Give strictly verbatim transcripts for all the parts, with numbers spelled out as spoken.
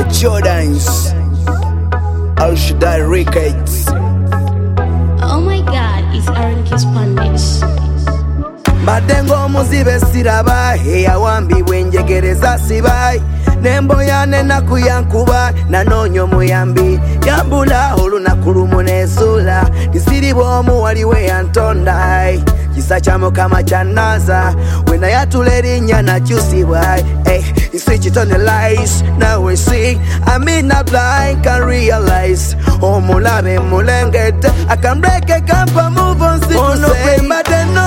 Jordans, Al Shaddai Records. Oh my God, it's Aaron Kiss Pandits. Madengo muzibe siraba Heya wambi wenjegereza sibai Nembo yane na kuyankuba Nanonyo muyambi Yambula hulu na kurumu nezula Nisiribo muwaliwe yantondai Kisachamo kama chanaza Wena yatuleri nyana chusibwai Hey, you switch it on the lights Now we see I mean not blind can realize Oh mulabe mulengete I can break a camp and move on see oh, no say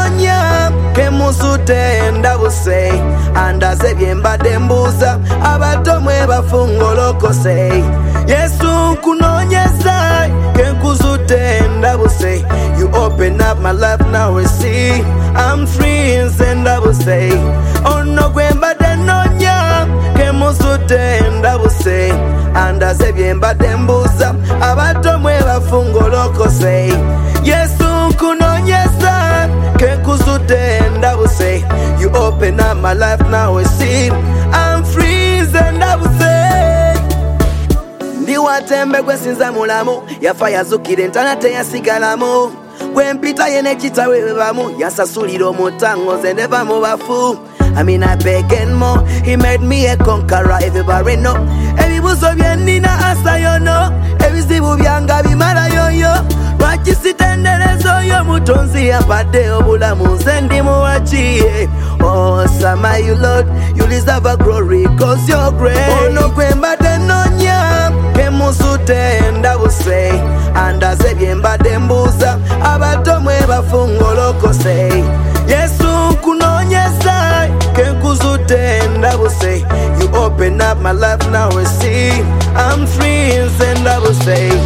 Kemusute ndabuse Andaze byemba dembuza Abatomwe bafungoloko say Yesu kunonyeza Kenkuzute ndabuse You open up my life now we see I'm free and ndabuse Ono kwemba denonya Kemusute ndabuse Andaze byemba dembuza Abatomwe bafungoloko say Yesu kunonyeza Kenkuzute ndabuse You open up my life now we see I'm free and ndabuse Ndiwatembe kwesinza mulamu Yafa yazukire ntanate yasigalamu Kwempita yene chitawe bamu Yasasuliro mutango zendeva mubafu I mean I beg and more He made me a conqueror everybody know Ebi buso bienina asa yo no Ebi zibu bianga bimara yo yo Wachisitenderezo yo mutonzi ya pade obula muzendi muwachie Oh sama you Lord You deserve a glory cause you're great Oh no kwemba denonya Kemusute ndabuse Andaze byemba dembuza Abatomwe bafungoloko say Yesu kunonyeza Kenkuzute ndabuse You open up my life now we see I'm free and ndabuse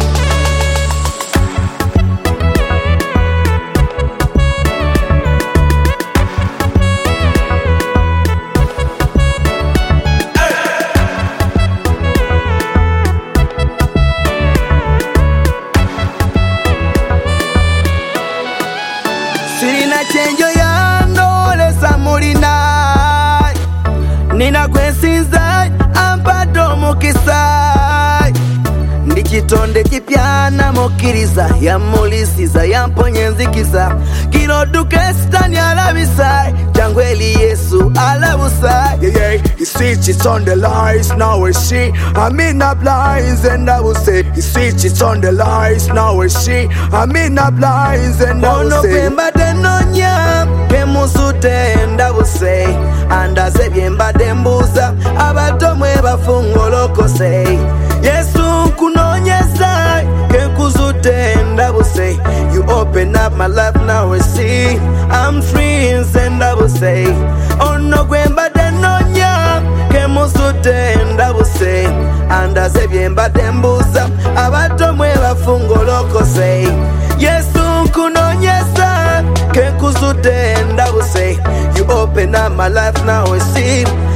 Sirina chenjo ya ndole samurina Nina kwesinza ampado mukisai Ndichitonde kipyana mokiriza Ya mulisiza ya mponyenzikiza Kino duke stani alabisai Jangweli Yesu alabusai Yeah yeah, you switch it on the lights now we see I'm in the blinds and I will say You switch it on the lights now we see I'm in the blinds and I will say Ono denonya Kemusute ndabuse Andaze byemba dembuza Abatomwe bafungoloko say Yesu kunonyeza Kenkuzute ndabuse You open up my life now we see I'm free and ndabuse Ono kwemba denonya Kemusute ndabuse Andaze byemba dembuza Abatomwe bafungoloko say Yesu kunonyeza Kenkuzute ndabuse You open up my life now we see